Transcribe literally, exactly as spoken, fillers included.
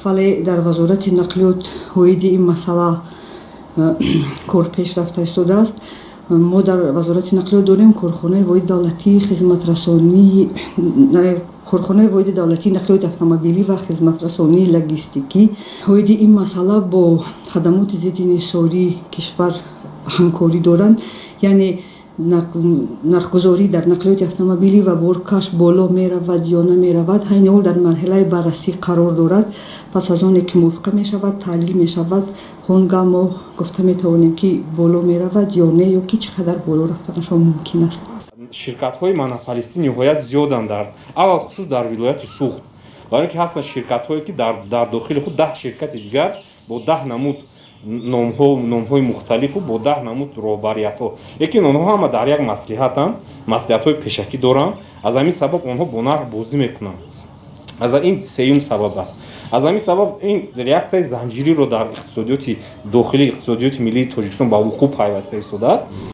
вале дар вазорати нақлиёт ҳоиди ин масъала кор пешрафта истодааст. мо дар вазорати нақлиёт дорем корхонаи воҳиди давлатии хизматрасонии корхонаи воҳиди давлатии нақлиёти автомобилӣ ва хизматрасонии логистикӣ. ҳоиди ин масъала бо хадамоти зидди инҳисории кишвар ҳамкорӣ доранд, яъне нархгузорӣ дар нақлиёти автомобилӣ ва боркаш боло меравад ё намеравад, ҳайни ҳол дар марҳилаи баррасӣ қарор дорад. пас аз оне ки мувофиқа мешавад, таҳлил мешавад, он гаҳ мо гуфта метавонем ки боло меравад ё не, ё ки чӣ қадар боло рафтанашон мумкин аст. ширкатҳои монополистӣ ниҳоят зиёданд дар аввал хусус дар вилояти Суғд, барои ки ҳастанд ширкатҳое ки дар дар дохили худ даҳ ширкати дигар бо даҳ намуд номҳо номҳои мухталифу бо даҳ намуд роҳбариятҳо, лекин онҳо ҳама дар як маслиҳатанд, маслиҳатҳои пешакӣ доранд. аз ҳамин сабаб онҳо бо нарх бозӣ мекунанд. аз ин сеюм сабаб аст. аз ҳамин сабаб ин реаксияи занҷириро дар иқтисодиёти дохилии иқтисодиёти миллии Тоҷикистон ба вуқӯъ пайваста истодааст.